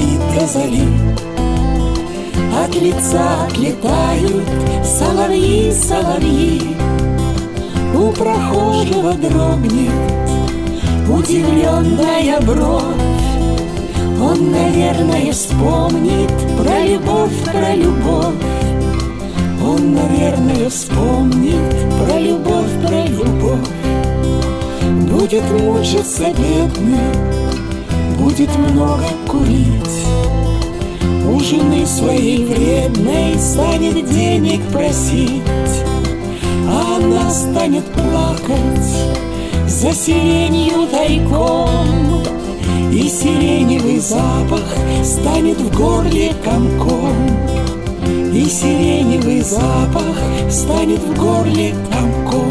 зари до зари. От лица отлетают соловьи, соловьи. У прохожего дрогнет удивленная бровь. Он, наверное, вспомнит про любовь, про любовь. Он, наверное, вспомнит про любовь, про любовь. Будет мучиться бедный, будет много курить. У жены своей вредной станет денег просить, а она станет плакать за сиренью тайком. И сиреневый запах станет в горле комком. И сиреневый запах станет в горле комком.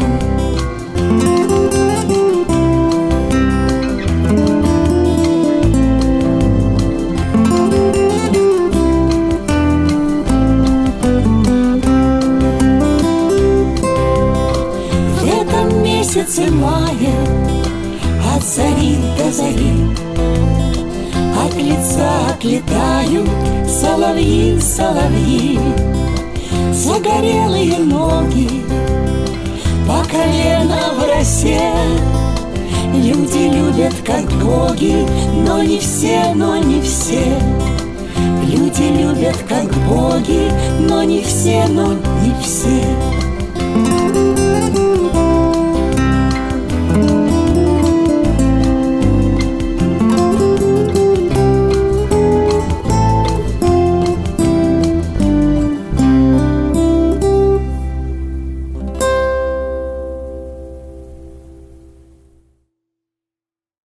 Месяце мая, от зари до зари, от лица отлетают соловьи, соловьи. Загорелые ноги по колено в росе. Люди любят, как боги, но не все, но не все. Люди любят, как боги, но не все, но не все.